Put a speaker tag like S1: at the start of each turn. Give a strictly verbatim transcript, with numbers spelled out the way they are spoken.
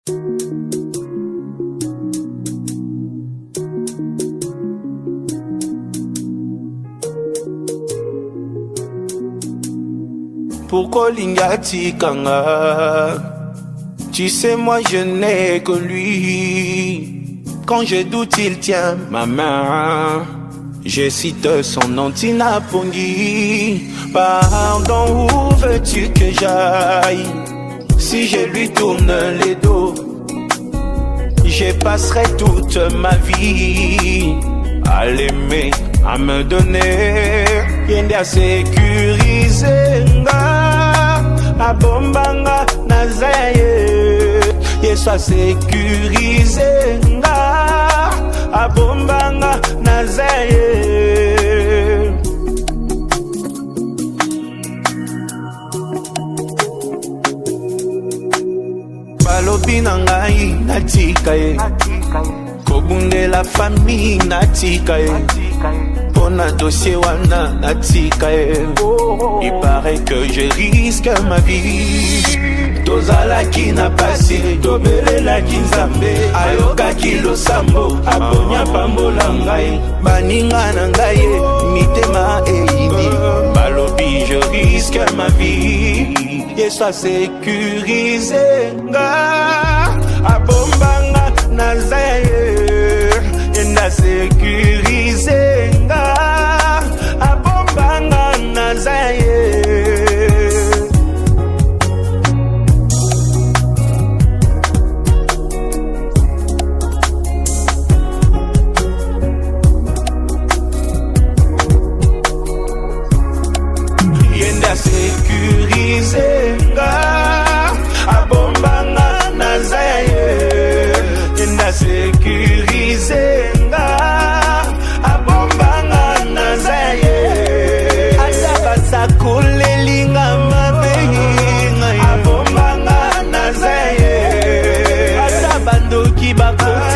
S1: Pourquoi l'ingati kanga? Tu sais, moi je n'ai que lui. Quand je doute, il tient ma main. Je cite son nom, Tina Pongi. Pardon, où veux-tu que j'aille? Si je lui tourne les dos, je passerai toute ma vie à l'aimer, à me donner. Yende a sécurisé nga, a bombanga nazaye. Yesu a sécurisé nga, a bombanga nazaye. Balobi na ngai natika ye, kobunde la famille natika ye. Pona dossier wana natika ye. Il paraît que je risque ma vie. Tozala ki na pasi, tobelela ki nzambe. Ayoka ki losambo, aponya pambola ngai. Baninga na ngai ye, mitema eidi. Balobi je risque ma vie. Yesu a sécurisé nga, abombanga nazaye. Yenda sécurisé nga, abombanga nazaye. Yenda sécurisé nga, abombanga nazaye. Yenda sécurisé nga, abombanga nazaye. Azabasa kulelinga mabenga, abombanga nazaye. Azabandoki bakoti